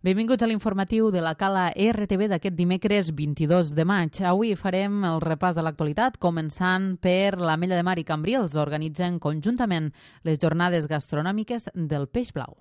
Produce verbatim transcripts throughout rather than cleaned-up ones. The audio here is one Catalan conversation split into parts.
Benvinguts a l'informatiu de la Cala R T V d'aquest dimecres vint-i-dos de maig. Avui farem el repàs de l'actualitat, començant per l'Ametlla de Mar i Cambrils. Organitzen conjuntament les jornades gastronòmiques del peix blau.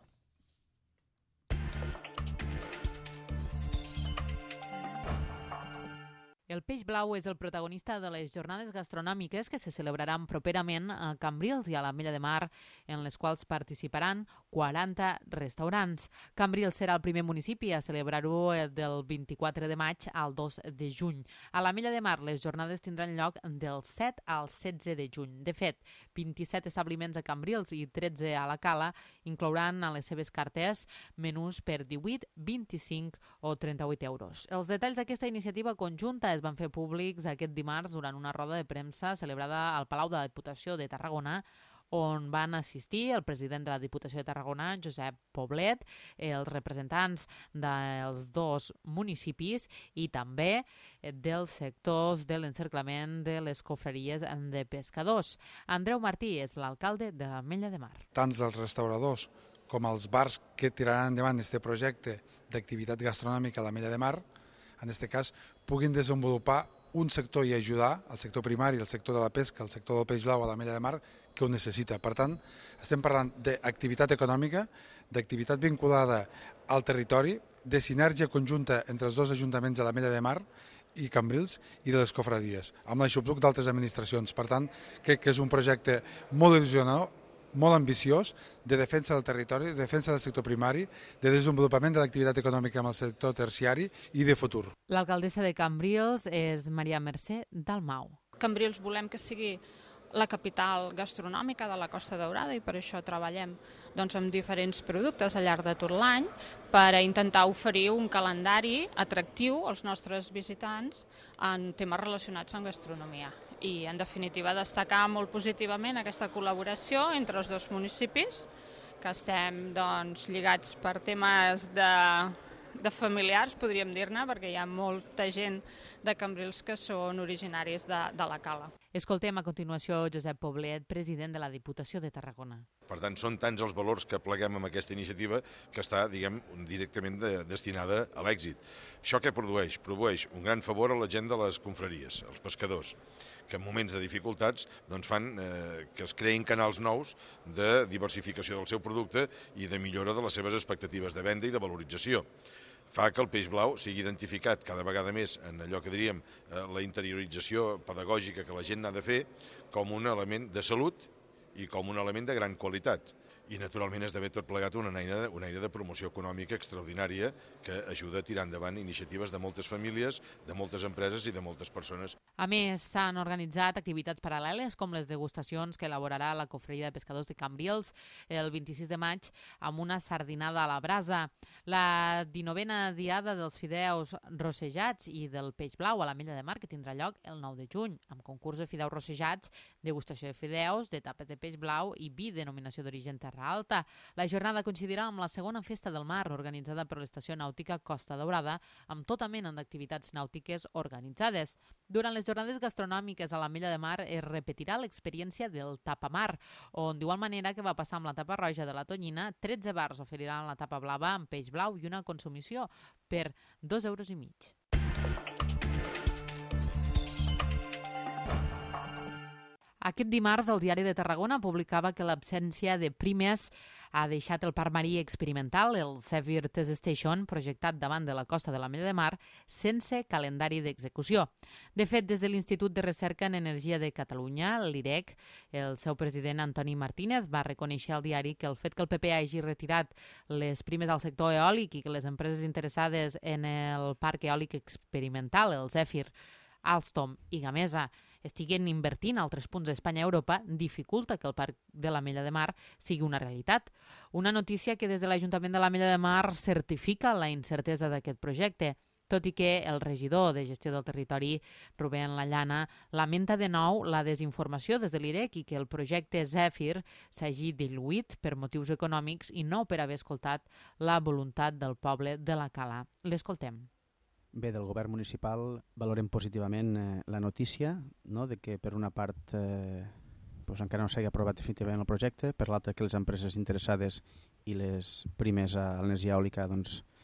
El peix blau és el protagonista de les jornades gastronòmiques que se celebraran properament a Cambrils i a l'Ametlla de Mar, en les quals participaran quaranta restaurants. Cambrils serà el primer municipi a celebrar-ho del vint-i-quatre de maig al dos de juny. A l'Ametlla de Mar les jornades tindran lloc del set al setze de juny. De fet, vint-i-set establiments a Cambrils i tretze a la Cala inclouran a les seves cartes menús per divuit, vint-i-cinc o trenta-vuit euros. Els detalls d'aquesta iniciativa conjunta es van fer públics aquest dimarts durant una roda de premsa celebrada al Palau de la Diputació de Tarragona, on van assistir el president de la Diputació de Tarragona, Josep Poblet, els representants dels dos municipis i també dels sectors de l'encerclament de les cofreries de pescadors. Andreu Martí és l'alcalde de l'Ametlla de Mar. Tant els restauradors com els bars que tiraran endavant aquest projecte d'activitat gastronòmica a l'Ametlla de Mar, en aquest cas, puguin desenvolupar un sector i ajudar el sector primari, el sector de la pesca, el sector del peix blau a l'Ametlla de Mar, que ho necessita. Per tant, estem parlant d'activitat econòmica, d'activitat vinculada al territori, de sinergia conjunta entre els dos ajuntaments de l'Ametlla de Mar i Cambrils i de les cofradies, amb l'aixopluc d'altres administracions. Per tant, crec que és un projecte molt il·lusionador, molt ambiciós, de defensa del territori, de defensa del sector primari, de desenvolupament de l'activitat econòmica amb el sector terciari i de futur. L'alcaldessa de Cambrils és Maria Mercè Dalmau. Cambrils volem que sigui la capital gastronòmica de la Costa Daurada i per això treballem doncs, amb diferents productes al llarg de tot l'any per a intentar oferir un calendari atractiu als nostres visitants en temes relacionats amb gastronomia. I, en definitiva, destacar molt positivament aquesta col·laboració entre els dos municipis, que estem doncs, lligats per temes de, de familiars, podríem dir-ne, perquè hi ha molta gent de Cambrils que són originaris de, de la Cala. Escoltem a continuació Josep Poblet, president de la Diputació de Tarragona. Per tant, són tants els valors que pleguem amb aquesta iniciativa que està, diguem, directament de, destinada a l'èxit. Això què produeix? Produeix un gran favor a la gent de les confraries, als pescadors, que en moments de dificultats doncs, fan eh, que es creïn canals nous de diversificació del seu producte i de millora de les seves expectatives de venda i de valorització. Fa que el peix blau sigui identificat cada vegada més en allò que diríem la interiorització pedagògica que la gent ha de fer com un element de salut i com un element de gran qualitat. I, naturalment, esdevé tot plegat una eina, una eina de promoció econòmica extraordinària que ajuda a tirar endavant iniciatives de moltes famílies, de moltes empreses i de moltes persones. A més, s'han organitzat activitats paral·leles com les degustacions que elaborarà la Cofreria de Pescadors de Cambrils el vint-i-sis de maig amb una sardinada a la brasa. La dinovena diada dels fideus rossejats i del peix blau a l'Ametlla de Mar, que tindrà lloc el nou de juny, amb concurs de fideus rossejats, degustació de fideus, de tapes de peix blau i vi denominació d'origen terra alta. La jornada coincidirà amb la segona festa del mar organitzada per l'Estació Nàutica Costa Daurada amb tota mena d'activitats nàutiques organitzades. Durant les jornades gastronòmiques a l'Ametlla de Mar es repetirà l'experiència del tapamar, on d'igual manera que va passar amb la tapa roja de la Tonyina, tretze bars oferiran la tapa blava amb peix blau i una consumició per dos euros i mig. Aquest dimarts, el Diari de Tarragona publicava que l'absència de primes ha deixat el parc marí experimental, el Zephyr Test Station, projectat davant de la costa de l'Ametlla de Mar, sense calendari d'execució. De fet, des de l'Institut de Recerca en Energia de Catalunya, l'I R E C, el seu president Antoni Martínez va reconèixer al diari que el fet que el P P hagi retirat les primes al sector eòlic i que les empreses interessades en el parc eòlic experimental, el Zephyr, Alstom i Gamesa, estiguen invertint a altres punts d'Espanya i Europa, dificulta que el parc de l'Ametlla de Mar sigui una realitat. Una notícia que des de l'Ajuntament de l'Ametlla de Mar certifica la incertesa d'aquest projecte, tot i que el regidor de Gestió del Territori, Rubén Lallana, lamenta de nou la desinformació des de l'I R E C i que el projecte Zephyr s'hagi diluït per motius econòmics i no per haver escoltat la voluntat del poble de la Cala. L'escoltem. Bé, del govern municipal valorem positivament eh, la notícia, no?, de que per una part eh, doncs encara no s'hagi aprovat definitivament el projecte, per l'altra que les empreses interessades i les primes a l'energia eòlica doncs,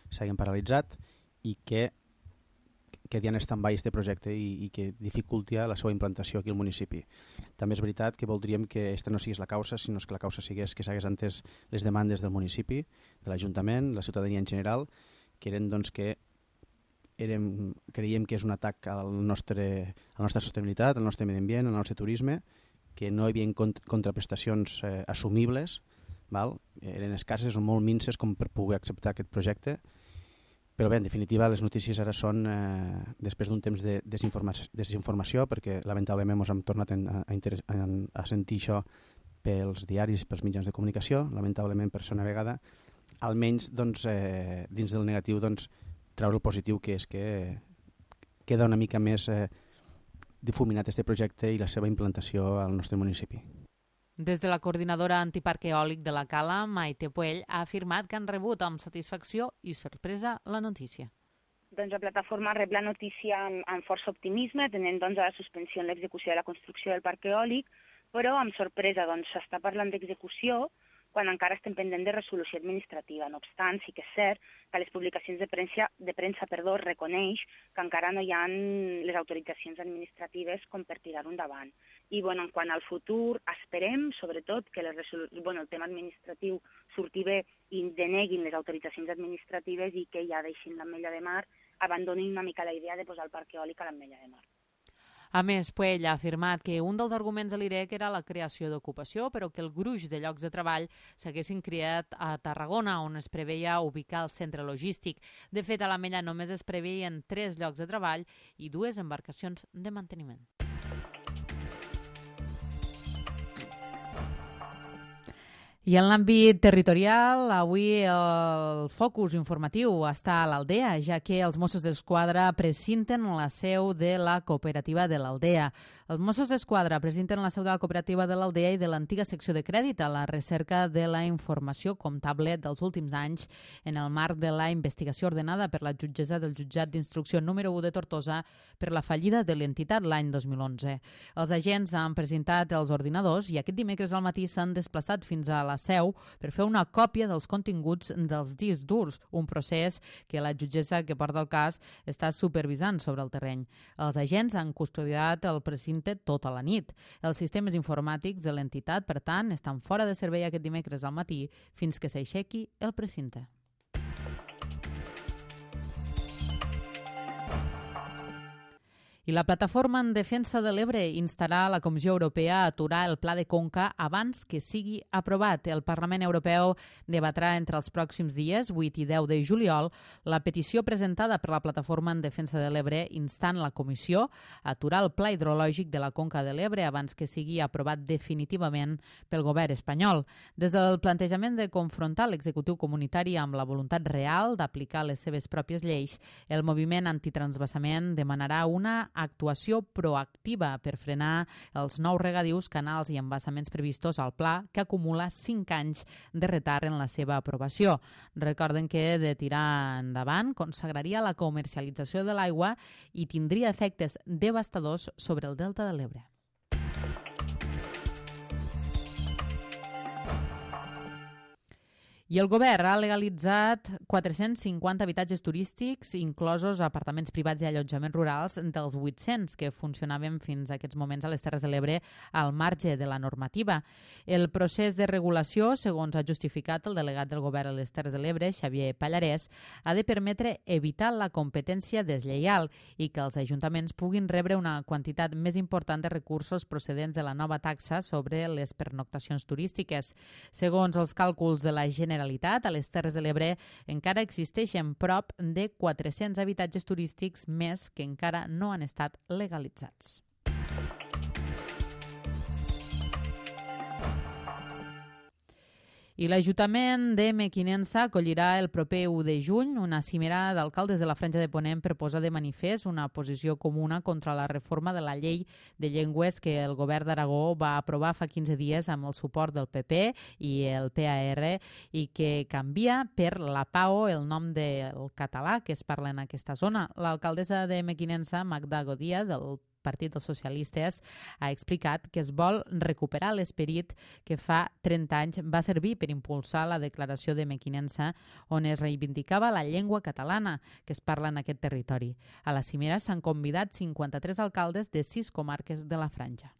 s'hagin paralitzat i que quedi en stand-by aquest projecte i, i que dificulti la seva implantació aquí al municipi. També és veritat que voldríem que aquesta no sigués la causa, sinó que la causa sigués que s'hagués entès les demandes del municipi, de l'Ajuntament, la ciutadania en general, que eren doncs, que érem, creiem que és un atac al nostre, a la nostra sostenibilitat, al nostre medi ambient, al nostre turisme, que no hi havia cont contraprestacions eh, assumibles, val? Eren escasses o molt minces com per poder acceptar aquest projecte. Però bé, en definitiva, les notícies ara són eh, després d'un temps de desinformació, desinformació perquè lamentablement ens hem tornat a, a, a sentir això pels diaris, pels mitjans de comunicació, lamentablement per una vegada, almenys doncs, eh, dins del negatiu doncs, treure el positiu, que és que queda una mica més eh, difuminat aquest projecte i la seva implantació al nostre municipi. Des de la coordinadora antiparc eòlic de la Cala, Maite Puell, ha afirmat que han rebut amb satisfacció i sorpresa la notícia. Doncs la plataforma rep la notícia amb, amb força optimisme, tenint doncs, la suspensió en l'execució de la construcció del parc eòlic, però amb sorpresa doncs, s'està parlant d'execució quan encara estem pendent de resolució administrativa. No obstant, sí que és cert que les publicacions de premsa, de premsa perdó, reconeix que encara no hi ha les autoritzacions administratives com per tirar-ho endavant. I bueno, en quant al futur, esperem, sobretot, que les bueno, el tema administratiu surti bé i deneguin les autoritzacions administratives i que ja deixin l'Ametlla de Mar, abandonin una mica la idea de posar el parc eòlic a l'Ametlla de Mar. A més, Puell ha afirmat que un dels arguments de l'I R E C era la creació d'ocupació, però que el gruix de llocs de treball s'haguessin creat a Tarragona, on es preveia ubicar el centre logístic. De fet, a l'Ametlla només es preveien tres llocs de treball i dues embarcacions de manteniment. I en l'àmbit territorial, avui el focus informatiu està a l'Aldea, ja que els Mossos d'Esquadra precinten la seu de la cooperativa de l'Aldea. Els Mossos d'Esquadra presenten la seu de la cooperativa de l'Aldea i de l'antiga secció de crèdit a la recerca de la informació comptable dels últims anys en el marc de la investigació ordenada per la jutgessa del jutjat d'instrucció número u de Tortosa per la fallida de l'entitat l'any dos mil onze. Els agents han presentat els ordinadors i aquest dimecres al matí s'han desplaçat fins a la seu per fer una còpia dels continguts dels discs durs, un procés que la jutgessa que porta el cas està supervisant sobre el terreny. Els agents han custodiat el precinte tota la nit. Els sistemes informàtics de l'entitat, per tant, estan fora de servei aquest dimecres al matí fins que s'aixequi el precinte. I la Plataforma en Defensa de l'Ebre instarà a la Comissió Europea a aturar el Pla de Conca abans que sigui aprovat. El Parlament Europeu debatrà entre els pròxims dies, vuit i deu de juliol, la petició presentada per la Plataforma en Defensa de l'Ebre instant la Comissió a aturar el Pla Hidrològic de la Conca de l'Ebre abans que sigui aprovat definitivament pel govern espanyol. Des del plantejament de confrontar l'executiu comunitari amb la voluntat real d'aplicar les seves pròpies lleis, el moviment antitransvasament demanarà una actuació proactiva per frenar els nous regadius, canals i embassaments previstos al pla, que acumula cinc anys de retard en la seva aprovació. Recorden que de tirar endavant consagraria la comercialització de l'aigua i tindria efectes devastadors sobre el delta de l'Ebre. I el govern ha legalitzat quatre-cents cinquanta habitatges turístics, inclosos apartaments privats i allotjaments rurals, dels vuit-cents que funcionaven fins a aquests moments a les Terres de l'Ebre al marge de la normativa. El procés de regulació, segons ha justificat el delegat del govern a les Terres de l'Ebre, Xavier Pallarès, ha de permetre evitar la competència deslleial i que els ajuntaments puguin rebre una quantitat més important de recursos procedents de la nova taxa sobre les pernoctacions turístiques. Segons els càlculs de la Generalitat, a les Terres de l'Ebre encara existeixen prop de quatre-cents habitatges turístics més que encara no han estat legalitzats. I l'Ajuntament de Mequinensa acollirà el proper u de juny una cimera d'alcaldes de la Franja de Ponent per posar de manifest una posició comuna contra la reforma de la llei de llengües que el govern d'Aragó va aprovar fa quinze dies amb el suport del P P i el P A R i que canvia per la PAO el nom del català que es parla en aquesta zona. L'alcaldessa de Mequinensa, Magda Godia, del Partit dels Socialistes ha explicat que es vol recuperar l'esperit que fa trenta anys va servir per impulsar la declaració de Mequinensa, on es reivindicava la llengua catalana que es parla en aquest territori. A la cimera s'han convidat cinquanta-tres alcaldes de sis comarques de la Franja.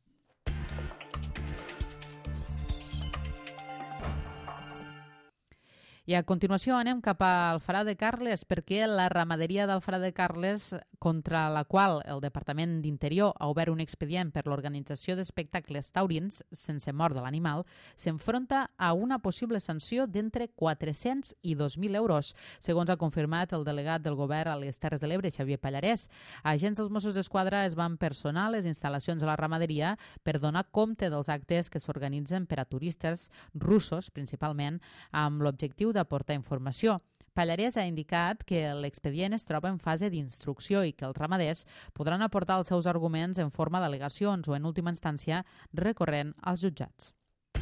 I a continuació anem cap a Alfarà de Carles perquè la ramaderia d'Alfarà de Carles, contra la qual el Departament d'Interior ha obert un expedient per l'organització d'espectacles taurins sense mort de l'animal, s'enfronta a una possible sanció d'entre quatre-cents i dos mil euros, segons ha confirmat el delegat del govern a les Terres de l'Ebre, Xavier Pallarès. Agents dels Mossos d'Esquadra es van personar a les instal·lacions de la ramaderia per donar compte dels actes que s'organitzen per a turistes russos, principalment, amb l'objectiu d'aportar informació. Pallarès ha indicat que l'expedient es troba en fase d'instrucció i que els ramaders podran aportar els seus arguments en forma d'al·legacions o, en última instància, recorrent als jutjats.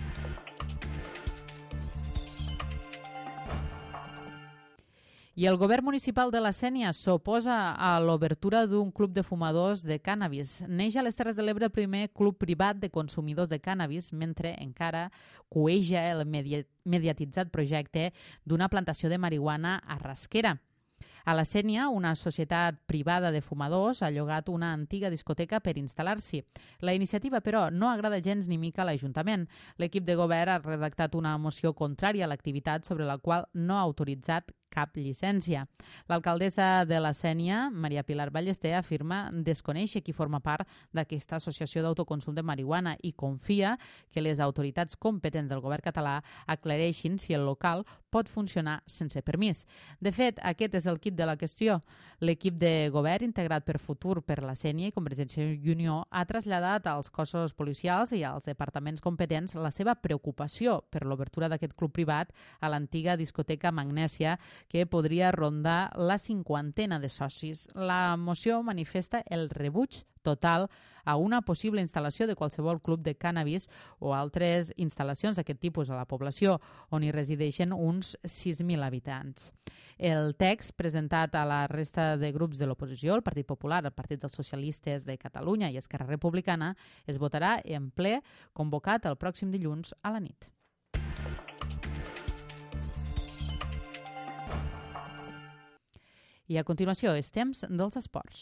I el govern municipal de la Sénia s'oposa a l'obertura d'un club de fumadors de cànnabis. Neix a les Terres de l'Ebre el primer club privat de consumidors de cànnabis, mentre encara cueja el mediatitzat projecte d'una plantació de marihuana a Rasquera. A la Sénia, una societat privada de fumadors ha llogat una antiga discoteca per instal·lar-s'hi. La iniciativa, però, no agrada gens ni mica a l'Ajuntament. L'equip de govern ha redactat una moció contrària a l'activitat sobre la qual no ha autoritzat cap llicència. L'alcaldessa de la Sénia, Maria Pilar Ballester, afirma desconèixer qui forma part d'aquesta associació d'autoconsum de marihuana i confia que les autoritats competents del govern català aclareixin si el local pot funcionar sense permís. De fet, aquest és el kit de la qüestió. L'equip de govern, integrat per Futur, per la Sénia i Convergència i Unió, ha traslladat als cossos policials i als departaments competents la seva preocupació per l'obertura d'aquest club privat a l'antiga discoteca Magnèsia, que podria rondar la cinquantena de socis. La moció manifesta el rebuig total a una possible instal·lació de qualsevol club de cànnabis o altres instal·lacions d'aquest tipus a la població, on hi resideixen uns sis mil habitants. El text, presentat a la resta de grups de l'oposició, el Partit Popular, el Partit dels Socialistes de Catalunya i Esquerra Republicana, es votarà en ple, convocat el pròxim dilluns a la nit. I a continuació, és temps dels esports.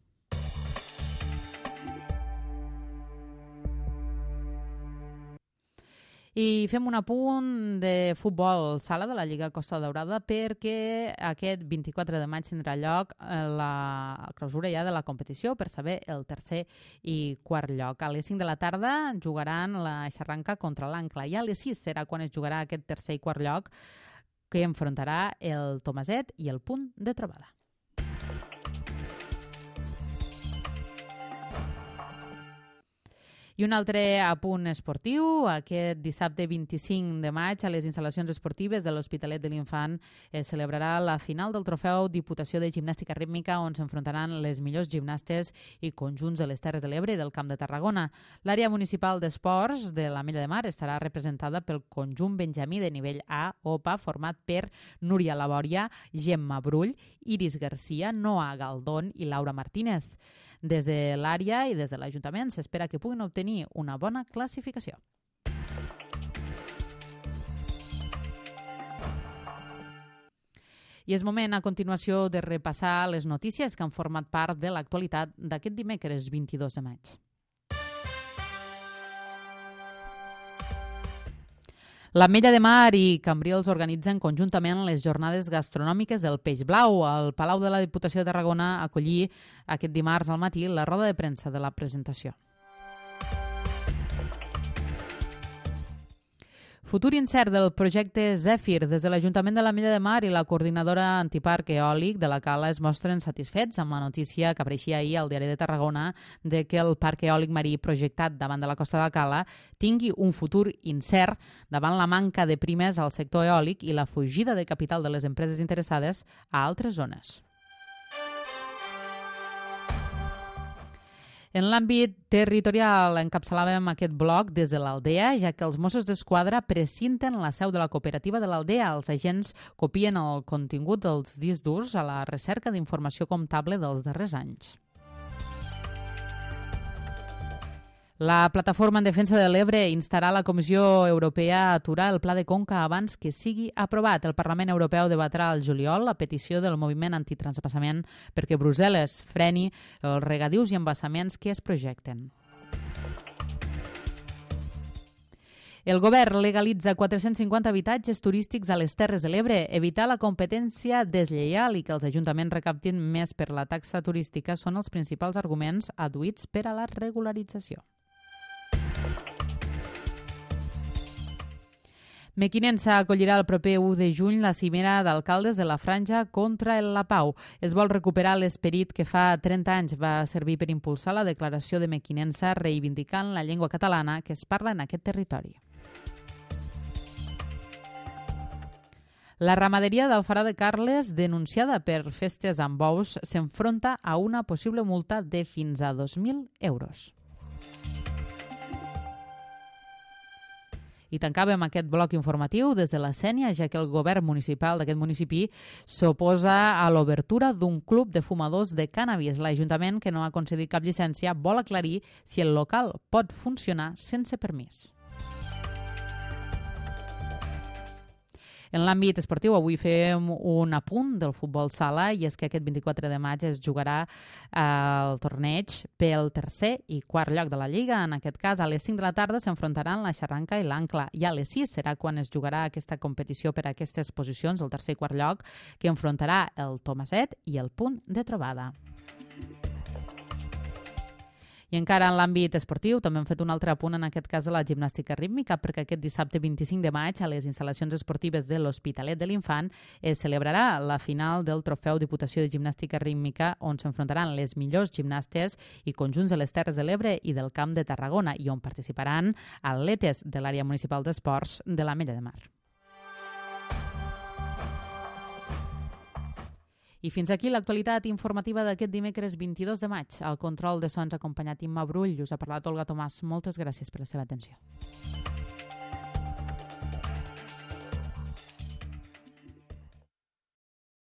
I fem un apunt de futbol sala de la Lliga Costa Daurada perquè aquest vint-i-quatre de maig tindrà lloc la clausura ja de la competició per saber el tercer i quart lloc. A les cinc de la tarda jugaran la Xarranca contra l'Ancla i a les sis serà quan es jugarà aquest tercer i quart lloc que enfrontarà el Tomaset i el Punt de Trobada. I un altre apunt esportiu, aquest dissabte vint-i-cinc de maig a les instal·lacions esportives de l'Hospitalet de l'Infant es celebrarà la final del trofeu Diputació de Gimnàstica Rítmica on s'enfrontaran les millors gimnastes i conjunts de les Terres de l'Ebre i del Camp de Tarragona. L'àrea municipal d'esports de l'Ametlla de Mar estarà representada pel conjunt benjamí de nivell A O P A format per Núria Labòria, Gemma Brull, Iris Garcia, Noa Galdón i Laura Martínez. Des de l'àrea i des de l'Ajuntament s'espera que puguin obtenir una bona classificació. I és moment a continuació de repassar les notícies que han format part de l'actualitat d'aquest dimecres vint-i-dos de maig. L'Ametlla de Mar i Cambrils organitzen conjuntament les jornades gastronòmiques del Peix Blau. El Palau de la Diputació de Tarragona acollí aquest dimarts al matí la roda de premsa de la presentació. Futur incert del projecte Zèfir. Des de l'Ajuntament de l'Ametlla de Mar i la coordinadora antiparc eòlic de la Cala es mostren satisfets amb la notícia que apareixia ahir al Diari de Tarragona de que el parc eòlic marí projectat davant de la costa de la Cala tingui un futur incert davant la manca de primes al sector eòlic i la fugida de capital de les empreses interessades a altres zones. En l'àmbit territorial encapçalàvem aquest bloc des de l'Aldea, ja que els Mossos d'Esquadra precinten la seu de la cooperativa de l'Aldea. Els agents copien el contingut dels discs durs a la recerca d'informació comptable dels darrers anys. La Plataforma en Defensa de l'Ebre instarà la Comissió Europea a aturar el Pla de Conca abans que sigui aprovat. El Parlament Europeu debatrà al juliol la petició del moviment antitransvasament perquè Brussel·les freni els regadius i embassaments que es projecten. El govern legalitza quatre-cents cinquanta habitatges turístics a les Terres de l'Ebre. Evitar la competència deslleial i que els ajuntaments recaptin més per la taxa turística són els principals arguments adduïts per a la regularització. Mequinensa acollirà el proper u de juny la cimera d'alcaldes de la Franja contra la Pau. Es vol recuperar l'esperit que fa trenta anys va servir per impulsar la declaració de Mequinensa reivindicant la llengua catalana que es parla en aquest territori. La ramaderia d'Alfarà de Carles, denunciada per festes amb bous, s'enfronta a una possible multa de fins a dos mil euros. I tancàvem aquest bloc informatiu des de la Sénia, ja que el govern municipal d'aquest municipi s'oposa a l'obertura d'un club de fumadors de cànnabis. L'Ajuntament, que no ha concedit cap llicència, vol aclarir si el local pot funcionar sense permís. En l'àmbit esportiu, avui fem un apunt del futbol sala i és que aquest vint-i-quatre de maig es jugarà el torneig pel tercer i quart lloc de la Lliga. En aquest cas, a les cinc de la tarda s'enfrontaran la Xarranca i l'Ancla i a les sis serà quan es jugarà aquesta competició per a aquestes posicions, el tercer i quart lloc, que enfrontarà el Tomaset i el Punt de Trobada. I encara en l'àmbit esportiu també hem fet un altre apunt, en aquest cas a la gimnàstica rítmica, perquè aquest dissabte vint-i-cinc de maig a les instal·lacions esportives de l'Hospitalet de l'Infant es celebrarà la final del Trofeu Diputació de Gimnàstica Rítmica, on s'enfrontaran les millors gimnastes i conjunts de les Terres de l'Ebre i del Camp de Tarragona i on participaran atletes de l'àrea municipal d'esports de l'Ametlla de Mar. I fins aquí l'actualitat informativa d'aquest dimecres vint-i-dos de maig. Al control de sons acompanyat Imma Brull, us ha parlat Olga Tomàs. Moltes gràcies per la seva atenció.